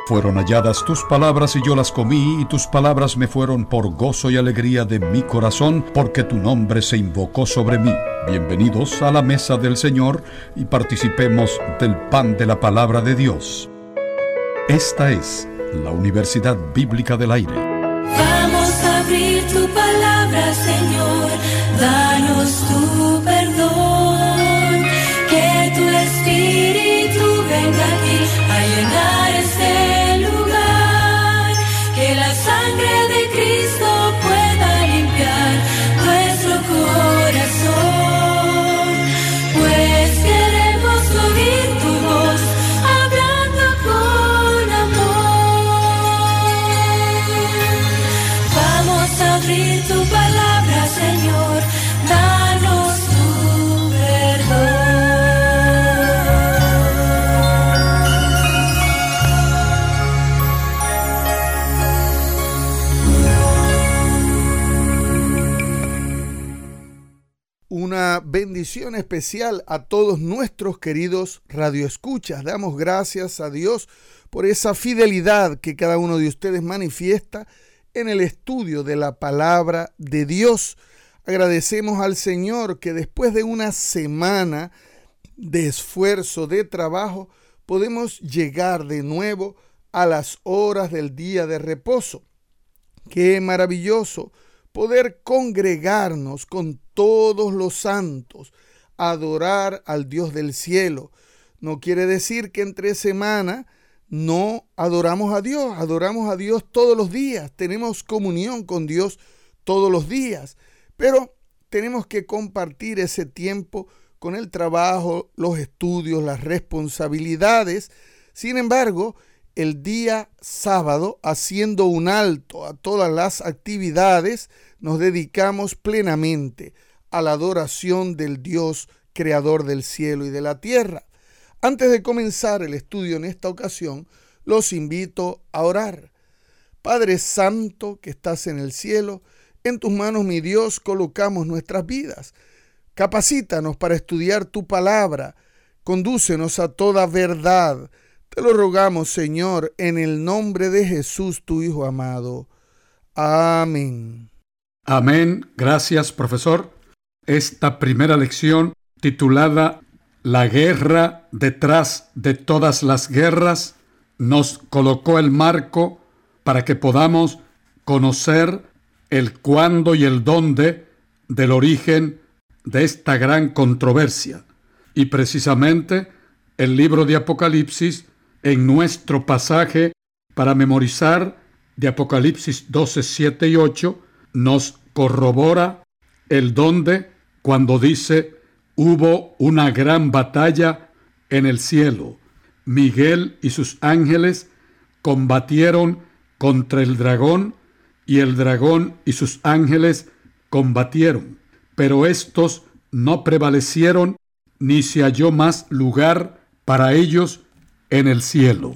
Fueron halladas tus palabras y yo las comí, y tus palabras me fueron por gozo y alegría de mi corazón, porque tu nombre se invocó sobre mí. Bienvenidos a la mesa del Señor y participemos del pan de la palabra de Dios. Esta es la Universidad Bíblica del Aire. Vamos a abrir tu palabra, Señor, danos tu perdón, que tu Espíritu venga aquí a llenar este lugar, que la sangre de Cristo pueda limpiar nuestro corazón, pues queremos oír tu voz hablando con amor. Vamos a abrir tu palabra, Señor, danos tu perdón. Una bendición especial a todos nuestros queridos radioescuchas. Damos gracias a Dios por esa fidelidad que cada uno de ustedes manifiesta en el estudio de la palabra de Dios. Agradecemos al Señor que después de una semana de esfuerzo, de trabajo, podemos llegar de nuevo a las horas del día de reposo. Qué maravilloso poder congregarnos con todos los santos, adorar al Dios del cielo. No quiere decir que entre semana no adoramos a Dios todos los días, tenemos comunión con Dios todos los días, pero tenemos que compartir ese tiempo con el trabajo, los estudios, las responsabilidades. Sin embargo, el día sábado, haciendo un alto a todas las actividades, nos dedicamos plenamente a la adoración del Dios creador del cielo y de la tierra. Antes de comenzar el estudio en esta ocasión, los invito a orar. Padre Santo que estás en el cielo, en tus manos, mi Dios, colocamos nuestras vidas. Capacítanos para estudiar tu palabra, condúcenos a toda verdad. Te lo rogamos, Señor, en el nombre de Jesús, tu Hijo amado. Amén. Amén. Gracias, profesor. Esta primera lección, titulada La guerra detrás de todas las guerras, nos colocó el marco para que podamos conocer el cuándo y el dónde del origen de esta gran controversia. Y precisamente el libro de Apocalipsis, en nuestro pasaje para memorizar de Apocalipsis 12, 7 y 8, nos corrobora el dónde cuando dice: hubo una gran batalla en el cielo. Miguel y sus ángeles combatieron contra el dragón, y el dragón y sus ángeles combatieron. Pero estos no prevalecieron, ni se halló más lugar para ellos en el cielo.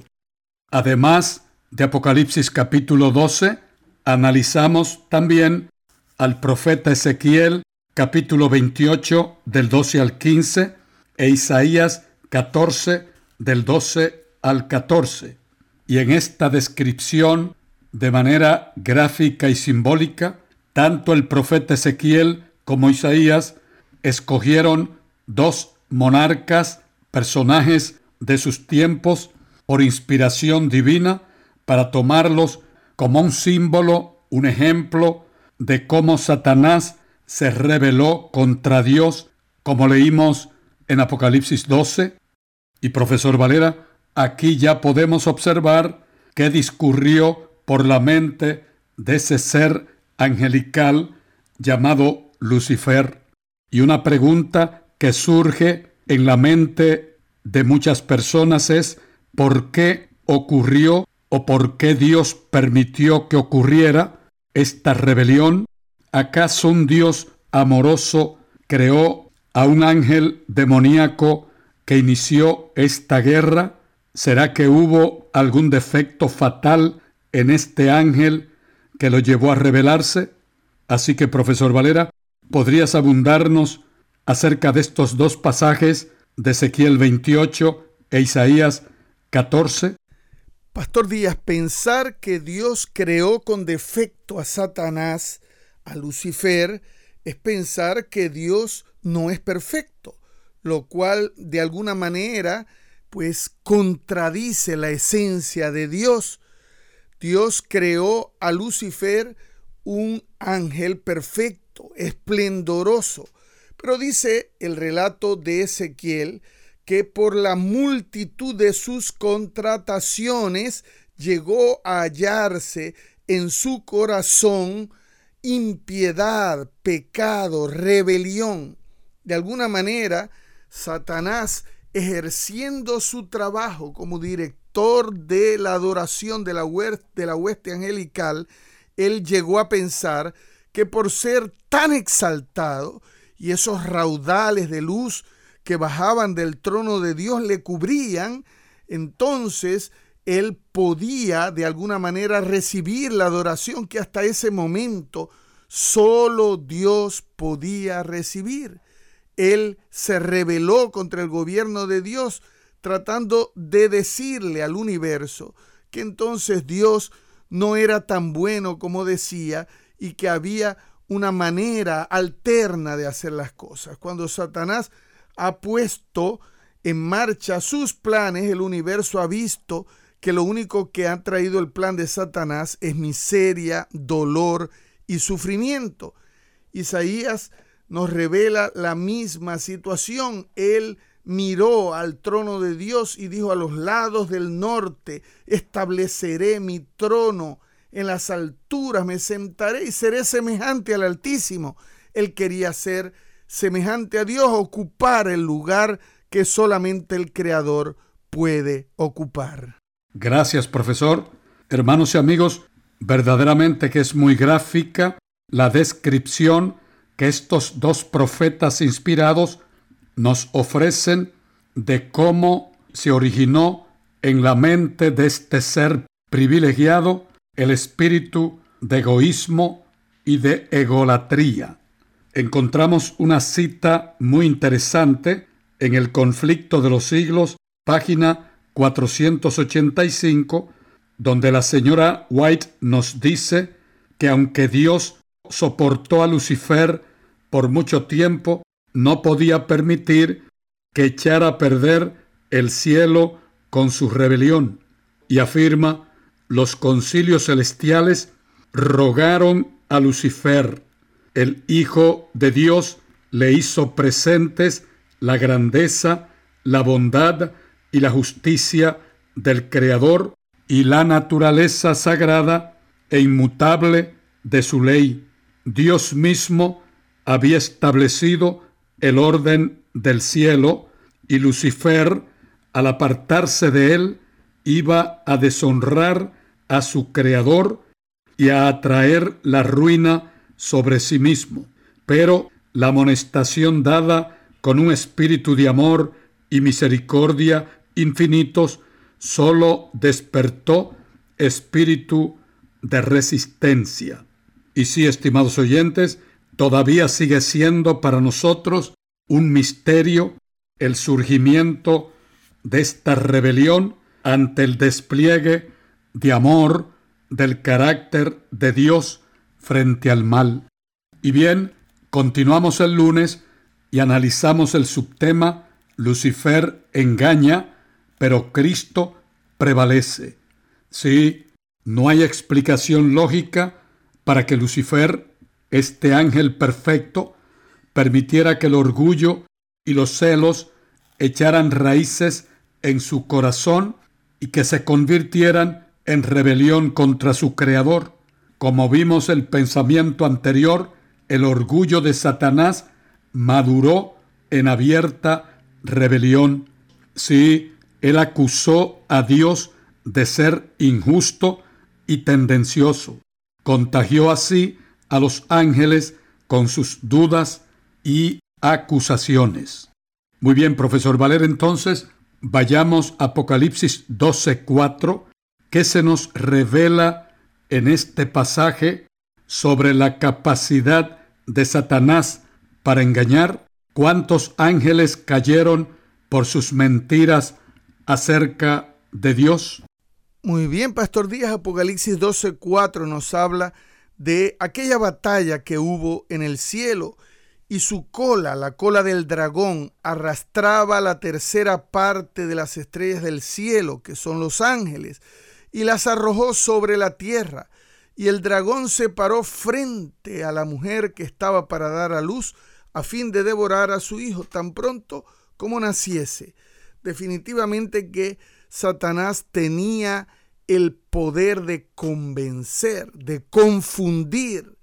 Además de Apocalipsis capítulo 12, analizamos también al profeta Ezequiel capítulo 28 del 12 al 15 e Isaías 14 del 12 al 14. Y en esta descripción, de manera gráfica y simbólica, tanto el profeta Ezequiel como Isaías escogieron dos monarcas, personajes de sus tiempos, por inspiración divina, para tomarlos como un símbolo, un ejemplo de cómo Satanás se rebeló contra Dios, como leímos en Apocalipsis 12. Y profesor Valera, aquí ya podemos observar qué discurrió por la mente de ese ser angelical llamado Lucifer. Y una pregunta que surge en la mente de muchas personas es: ¿por qué ocurrió o por qué Dios permitió que ocurriera esta rebelión? ¿Acaso un Dios amoroso creó a un ángel demoníaco que inició esta guerra? ¿Será que hubo algún defecto fatal en este ángel que lo llevó a rebelarse? Así que, profesor Valera, ¿podrías abundarnos acerca de estos dos pasajes de Ezequiel 28 e Isaías 14? Pastor Díaz, pensar que Dios creó con defecto a Satanás, a Lucifer, es pensar que Dios no es perfecto, lo cual de alguna manera pues contradice la esencia de Dios. Dios creó a Lucifer un ángel perfecto, esplendoroso, pero dice el relato de Ezequiel que por la multitud de sus contrataciones llegó a hallarse en su corazón impiedad, pecado, rebelión. De alguna manera, Satanás, ejerciendo su trabajo como director de la adoración de la hueste angelical, él llegó a pensar que por ser tan exaltado y esos raudales de luz que bajaban del trono de Dios le cubrían, entonces él podía de alguna manera recibir la adoración que hasta ese momento solo Dios podía recibir. Él se rebeló contra el gobierno de Dios, tratando de decirle al universo que entonces Dios no era tan bueno como decía y que había una manera alterna de hacer las cosas. Cuando Satanás ha puesto en marcha sus planes, el universo ha visto que lo único que ha traído el plan de Satanás es miseria, dolor y sufrimiento. Isaías nos revela la misma situación. Él miró al trono de Dios y dijo: a los lados del norte estableceré mi trono, en las alturas me sentaré y seré semejante al Altísimo. Él quería ser semejante a Dios, ocupar el lugar que solamente el Creador puede ocupar. Gracias, profesor. Hermanos y amigos, verdaderamente que es muy gráfica la descripción que estos dos profetas inspirados nos ofrecen de cómo se originó en la mente de este ser privilegiado el espíritu de egoísmo y de egolatría. Encontramos una cita muy interesante en El conflicto de los siglos, página 485, donde la señora White nos dice que aunque Dios soportó a Lucifer por mucho tiempo, no podía permitir que echara a perder el cielo con su rebelión. Y afirma: los concilios celestiales rogaron a Lucifer. El Hijo de Dios le hizo presentes la grandeza, la bondad y la justicia del Creador y la naturaleza sagrada e inmutable de su ley. Dios mismo había establecido el orden del cielo y Lucifer, al apartarse de él, iba a deshonrar a su Creador y a atraer la ruina sobre sí mismo. Pero la amonestación dada con un espíritu de amor y misericordia infinitos solo despertó espíritu de resistencia. Y sí, estimados oyentes, todavía sigue siendo para nosotros un misterio el surgimiento de esta rebelión ante el despliegue de amor del carácter de Dios frente al mal. Y bien, continuamos el lunes y analizamos el subtema Lucifer engaña, pero Cristo prevalece. Sí, no hay explicación lógica para que Lucifer, este ángel perfecto, permitiera que el orgullo y los celos echaran raíces en su corazón y que se convirtieran en rebelión contra su Creador. Como vimos el pensamiento anterior, el orgullo de Satanás maduró en abierta rebelión. Sí, él acusó a Dios de ser injusto y tendencioso. Contagió así a los ángeles con sus dudas y acusaciones. Muy bien, profesor Valer, entonces vayamos a Apocalipsis 12:4, que se nos revela en este pasaje sobre la capacidad de Satanás para engañar. ¿Cuántos ángeles cayeron por sus mentiras acerca de Dios? Muy bien, Pastor Díaz. Apocalipsis 12:4 nos habla de aquella batalla que hubo en el cielo y su cola, la cola del dragón, arrastraba la tercera parte de las estrellas del cielo, que son los ángeles, y las arrojó sobre la tierra. Y el dragón se paró frente a la mujer que estaba para dar a luz, a fin de devorar a su hijo tan pronto como naciese. Definitivamente que Satanás tenía el poder de convencer, de confundir,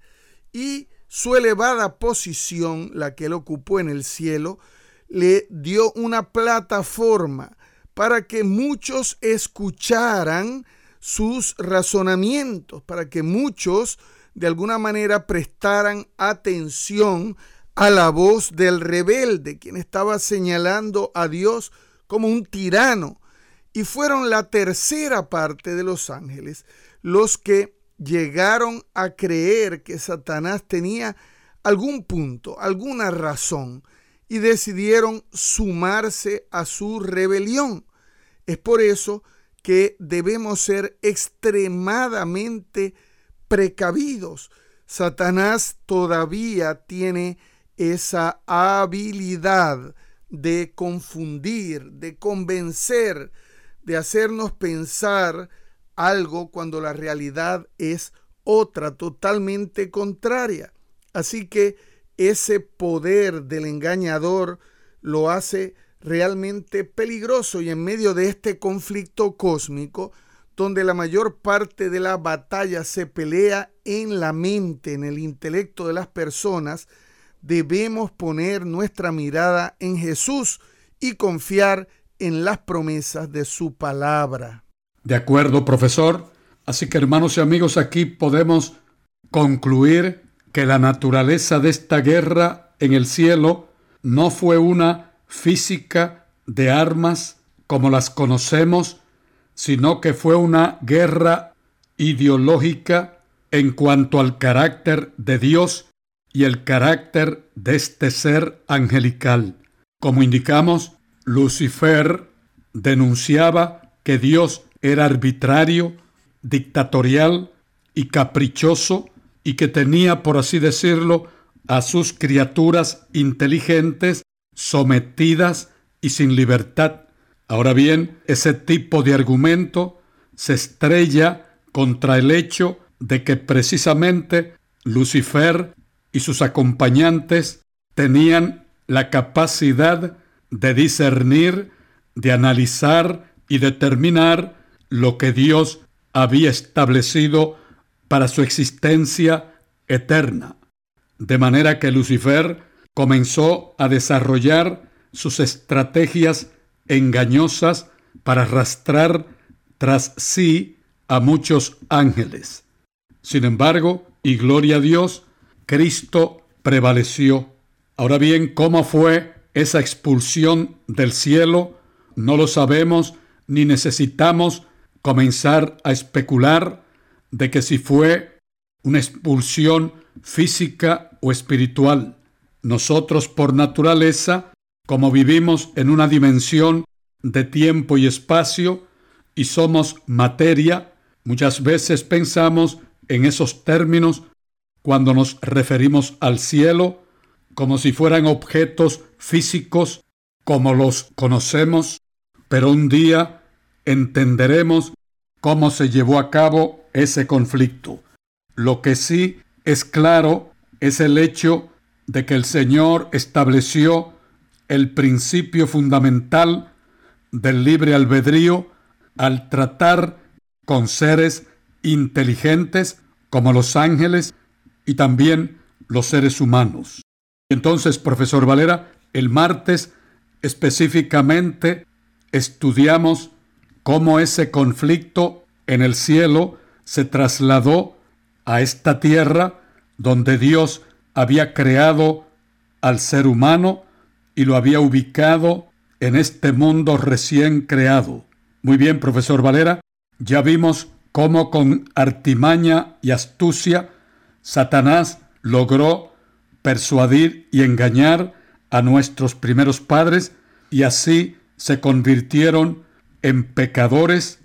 y su elevada posición, la que él ocupó en el cielo, le dio una plataforma para que muchos escucharan sus razonamientos, para que muchos de alguna manera prestaran atención a la voz del rebelde, quien estaba señalando a Dios como un tirano. Y fueron la tercera parte de los ángeles los que llegaron a creer que Satanás tenía algún punto, alguna razón, y decidieron sumarse a su rebelión. Es por eso que debemos ser extremadamente precavidos. Satanás todavía tiene esa habilidad de confundir, de convencer, de hacernos pensar algo cuando la realidad es otra, totalmente contraria. Así que ese poder del engañador lo hace realmente peligroso, y en medio de este conflicto cósmico, donde la mayor parte de la batalla se pelea en la mente, en el intelecto de las personas, debemos poner nuestra mirada en Jesús y confiar en las promesas de su palabra. De acuerdo, profesor. Así que, hermanos y amigos, aquí podemos concluir que la naturaleza de esta guerra en el cielo no fue una física de armas como las conocemos, sino que fue una guerra ideológica en cuanto al carácter de Dios y el carácter de este ser angelical. Como indicamos, Lucifer denunciaba que Dios era arbitrario, dictatorial y caprichoso, y que tenía, por así decirlo, a sus criaturas inteligentes sometidas y sin libertad. Ahora bien, ese tipo de argumento se estrella contra el hecho de que precisamente Lucifer y sus acompañantes tenían la capacidad de discernir, de analizar y determinar lo que Dios había establecido para su existencia eterna. De manera que Lucifer comenzó a desarrollar sus estrategias engañosas para arrastrar tras sí a muchos ángeles. Sin embargo, y gloria a Dios, Cristo prevaleció. Ahora bien, ¿cómo fue esa expulsión del cielo? No lo sabemos, ni necesitamos comenzar a especular de que si fue una expulsión física o espiritual. Nosotros, por naturaleza, como vivimos en una dimensión de tiempo y espacio y somos materia, muchas veces pensamos en esos términos cuando nos referimos al cielo, como si fueran objetos físicos como los conocemos, pero un día entenderemos cómo se llevó a cabo ese conflicto. Lo que sí es claro es el hecho de que el Señor estableció el principio fundamental del libre albedrío al tratar con seres inteligentes como los ángeles y también los seres humanos. Entonces, profesor Valera, el martes específicamente estudiamos cómo ese conflicto en el cielo se trasladó a esta tierra donde Dios había creado al ser humano y lo había ubicado en este mundo recién creado. Muy bien, profesor Valera, ya vimos cómo con artimaña y astucia Satanás logró persuadir y engañar a nuestros primeros padres, y así se convirtieron en pecadores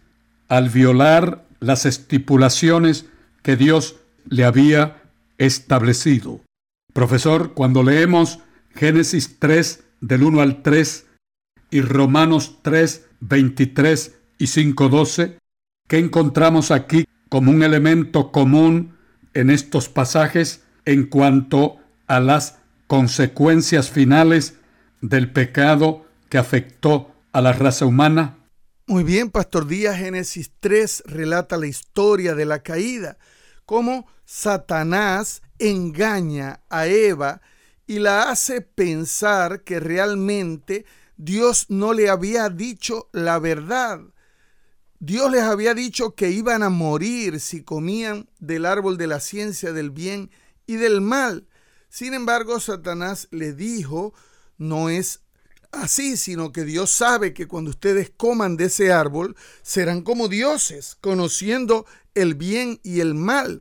al violar las estipulaciones que Dios le había establecido. Profesor, cuando leemos Génesis 3 del 1 al 3 y Romanos 3, 23 y 5, 12, ¿qué encontramos aquí como un elemento común en estos pasajes en cuanto a las consecuencias finales del pecado que afectó a la raza humana? Muy bien, Pastor Díaz. Génesis 3 relata la historia de la caída, cómo Satanás engaña a Eva y la hace pensar que realmente Dios no le había dicho la verdad. Dios les había dicho que iban a morir si comían del árbol de la ciencia del bien y del mal. Sin embargo, Satanás le dijo, no es así, sino que Dios sabe que cuando ustedes coman de ese árbol, serán como dioses, conociendo el bien y el mal.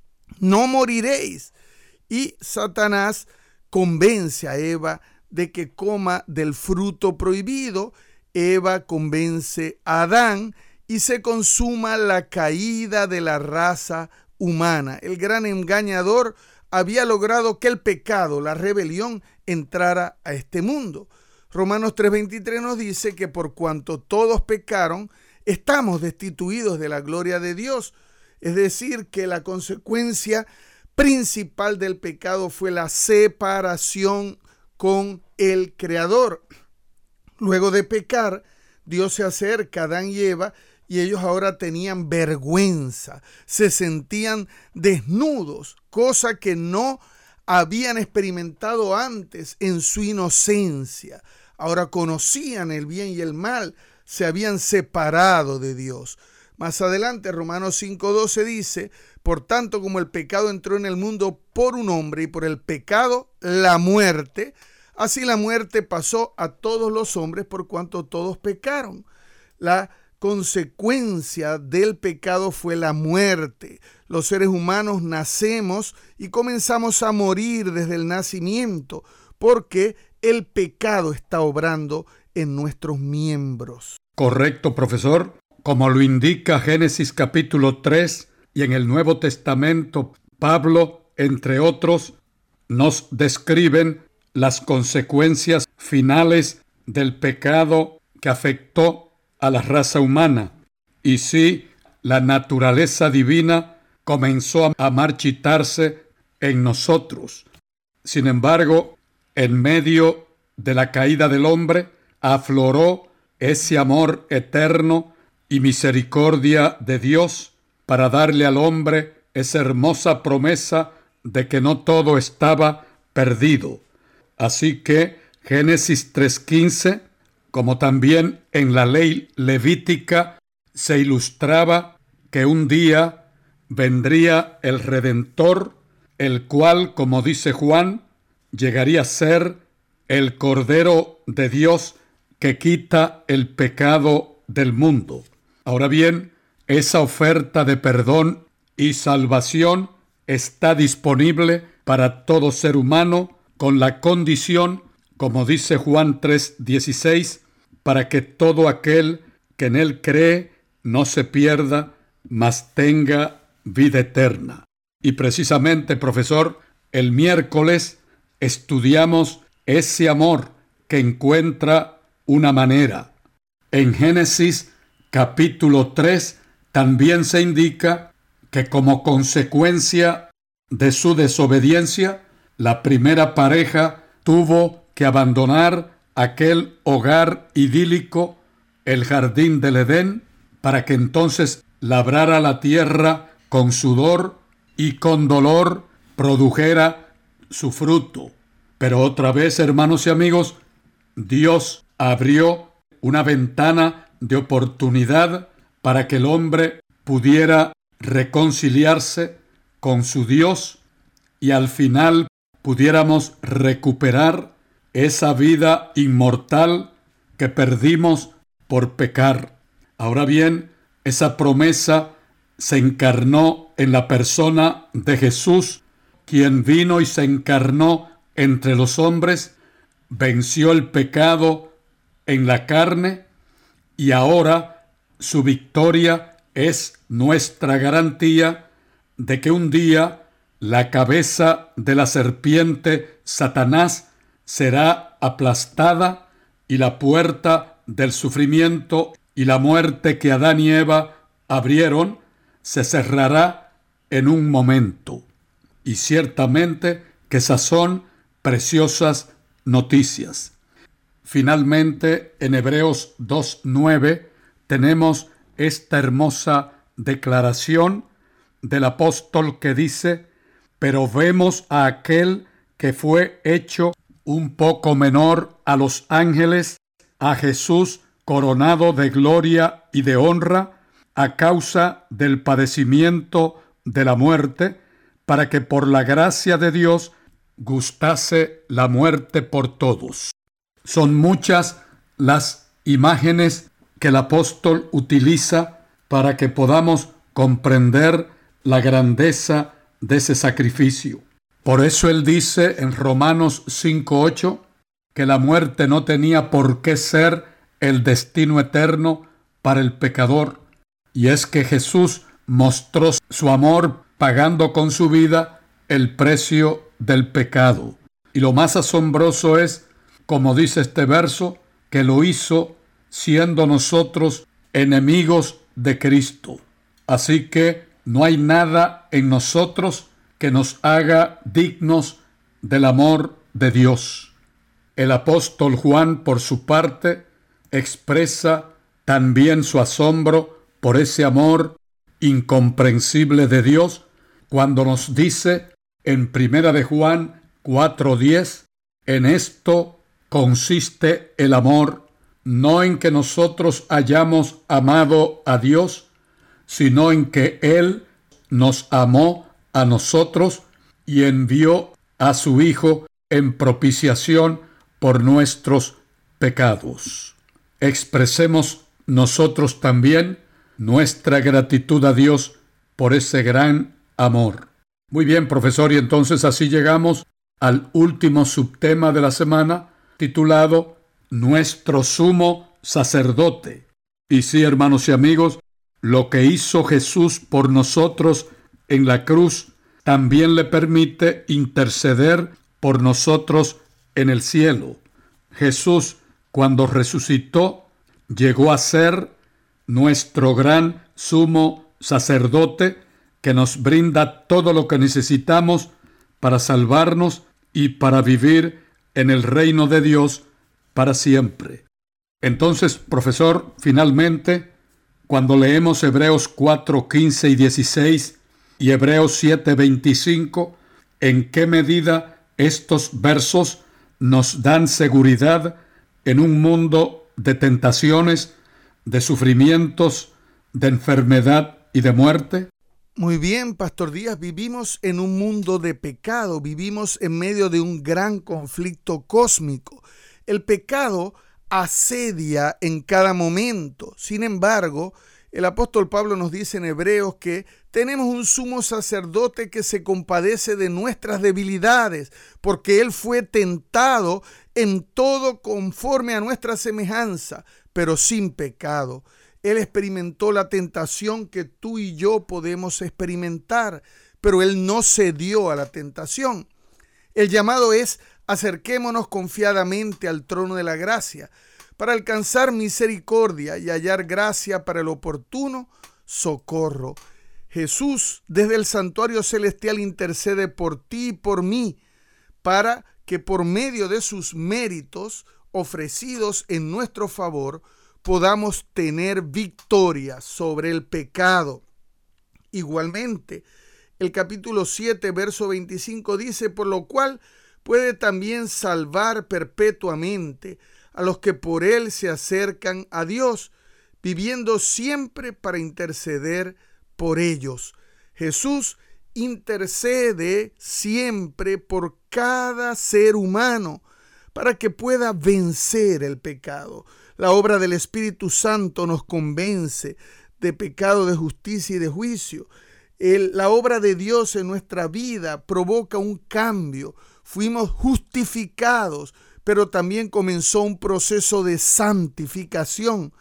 No moriréis. Y Satanás convence a Eva de que coma del fruto prohibido. Eva convence a Adán y se consuma la caída de la raza humana. El gran engañador había logrado que el pecado, la rebelión, entrara a este mundo. Romanos 3:23 nos dice que por cuanto todos pecaron, estamos destituidos de la gloria de Dios. Es decir, que la consecuencia principal del pecado fue la separación con el Creador. Luego de pecar, Dios se acerca a Adán y Eva y ellos ahora tenían vergüenza, se sentían desnudos, cosa que no habían experimentado antes en su inocencia. Ahora conocían el bien y el mal, se habían separado de Dios. Más adelante, Romanos 5:12 dice, por tanto, como el pecado entró en el mundo por un hombre y por el pecado la muerte, así la muerte pasó a todos los hombres por cuanto todos pecaron. La consecuencia del pecado fue la muerte. Los seres humanos nacemos y comenzamos a morir desde el nacimiento porque el pecado está obrando en nuestros miembros. Correcto, profesor. Como lo indica Génesis capítulo 3 y en el Nuevo Testamento, Pablo, entre otros, nos describen las consecuencias finales del pecado que afectó a la raza humana. Y sí, la naturaleza divina comenzó a marchitarse en nosotros. Sin embargo, en medio de la caída del hombre, afloró ese amor eterno y misericordia de Dios para darle al hombre esa hermosa promesa de que no todo estaba perdido. Así que Génesis 3:15, como también en la ley levítica, se ilustraba que un día vendría el Redentor, el cual, como dice Juan, llegaría a ser el Cordero de Dios que quita el pecado del mundo. Ahora bien, esa oferta de perdón y salvación está disponible para todo ser humano con la condición, como dice Juan 3:16, para que todo aquel que en él cree no se pierda, mas tenga vida eterna. Y precisamente, profesor, el miércoles estudiamos ese amor que encuentra una manera. En Génesis capítulo 3 también se indica que como consecuencia de su desobediencia, la primera pareja tuvo que abandonar aquel hogar idílico, el jardín del Edén, para que entonces labrara la tierra con sudor y con dolor produjera su fruto. Pero otra vez, hermanos y amigos, Dios abrió una ventana de oportunidad para que el hombre pudiera reconciliarse con su Dios y al final pudiéramos recuperar esa vida inmortal que perdimos por pecar. Ahora bien, esa promesa se encarnó en la persona de Jesús, quien vino y se encarnó entre los hombres, venció el pecado en la carne y ahora Su victoria es nuestra garantía de que un día la cabeza de la serpiente, Satanás, será aplastada y la puerta del sufrimiento y la muerte que Adán y Eva abrieron se cerrará en un momento. Y ciertamente que esas son preciosas noticias. Finalmente, en Hebreos 2:9 tenemos esta hermosa declaración del apóstol que dice: pero vemos a aquel que fue hecho un poco menor a los ángeles, a Jesús coronado de gloria y de honra a causa del padecimiento de la muerte, para que por la gracia de Dios gustase la muerte por todos. Son muchas las imágenes que el apóstol utiliza para que podamos comprender la grandeza de ese sacrificio. Por eso él dice en Romanos 5:8 que la muerte no tenía por qué ser el destino eterno para el pecador, y es que Jesús mostró su amor pagando con su vida el precio del pecado. Y lo más asombroso es, como dice este verso, que lo hizo siendo nosotros enemigos de Cristo. Así que no hay nada en nosotros que nos haga dignos del amor de Dios. El apóstol Juan, por su parte, expresa también su asombro por ese amor incomprensible de Dios cuando nos dice en 1 de Juan 4:10: en esto consiste el amor, no en que nosotros hayamos amado a Dios, sino en que Él nos amó a nosotros y envió a su Hijo en propiciación por nuestros pecados. Expresemos nosotros también nuestra gratitud a Dios por ese gran amor. Muy bien, profesor, y entonces así llegamos al último subtema de la semana, titulado Nuestro Sumo Sacerdote. Y sí, hermanos y amigos, lo que hizo Jesús por nosotros en la cruz también le permite interceder por nosotros en el cielo. Jesús, cuando resucitó, llegó a ser nuestro gran sumo sacerdote que nos brinda todo lo que necesitamos para salvarnos y para vivir en el reino de Dios para siempre. Entonces, profesor, finalmente, cuando leemos Hebreos 4:15 y 16 y Hebreos 7:25, ¿en qué medida estos versos nos dan seguridad en un mundo de tentaciones, de sufrimientos, de enfermedad y de muerte? Muy bien, Pastor Díaz, vivimos en un mundo de pecado, vivimos en medio de un gran conflicto cósmico. El pecado asedia en cada momento. Sin embargo, el apóstol Pablo nos dice en Hebreos que tenemos un sumo sacerdote que se compadece de nuestras debilidades, porque él fue tentado en todo conforme a nuestra semejanza, pero sin pecado. Él experimentó la tentación que tú y yo podemos experimentar, pero él no cedió a la tentación. El llamado es: acerquémonos confiadamente al trono de la gracia para alcanzar misericordia y hallar gracia para el oportuno socorro. Jesús desde el santuario celestial intercede por ti y por mí, para que por medio de sus méritos ofrecidos en nuestro favor podamos tener victoria sobre el pecado. Igualmente, el capítulo 7, verso 25 dice: por lo cual puede también salvar perpetuamente a los que por él se acercan a Dios, viviendo siempre para interceder por ellos. Jesús intercede siempre por cada ser humano para que pueda vencer el pecado. La obra del Espíritu Santo nos convence de pecado, de justicia y de juicio. La obra de Dios en nuestra vida provoca un cambio. Fuimos justificados, pero también comenzó un proceso de santificación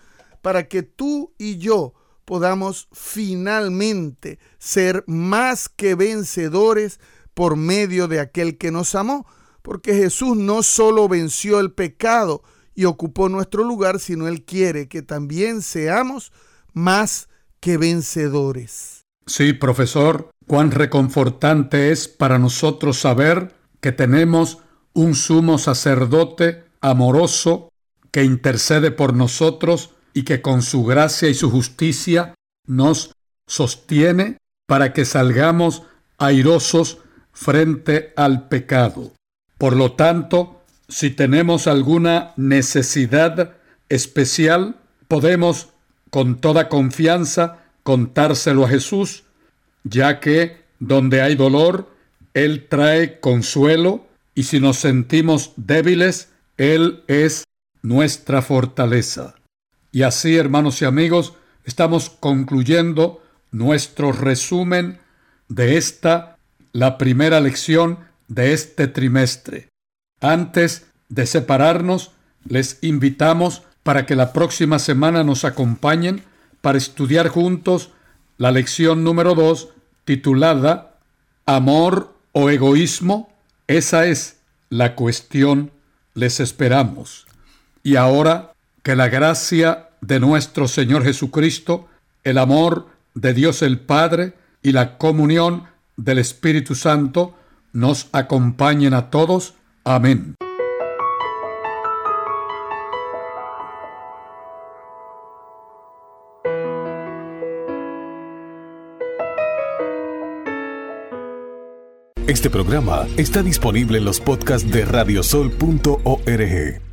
para que tú y yo podamos finalmente ser más que vencedores por medio de aquel que nos amó, porque Jesús no solo venció el pecado y ocupó nuestro lugar, sino Él quiere que también seamos más que vencedores. Sí, profesor, cuán reconfortante es para nosotros saber que tenemos un sumo sacerdote amoroso que intercede por nosotros y que con su gracia y su justicia nos sostiene para que salgamos airosos frente al pecado. Por lo tanto, si tenemos alguna necesidad especial, podemos con toda confianza contárselo a Jesús, ya que donde hay dolor, Él trae consuelo, y si nos sentimos débiles, Él es nuestra fortaleza. Y así, hermanos y amigos, estamos concluyendo nuestro resumen de la primera lección de este trimestre. Antes de separarnos, les invitamos para que la próxima semana nos acompañen para estudiar juntos la lección número 2, titulada ¿Amor o egoísmo? Esa es la cuestión. Les esperamos. Y ahora, que la gracia de nuestro Señor Jesucristo, el amor de Dios el Padre y la comunión del Espíritu Santo nos acompañen a todos. Amén. Este programa está disponible en los podcasts de radiosol.org.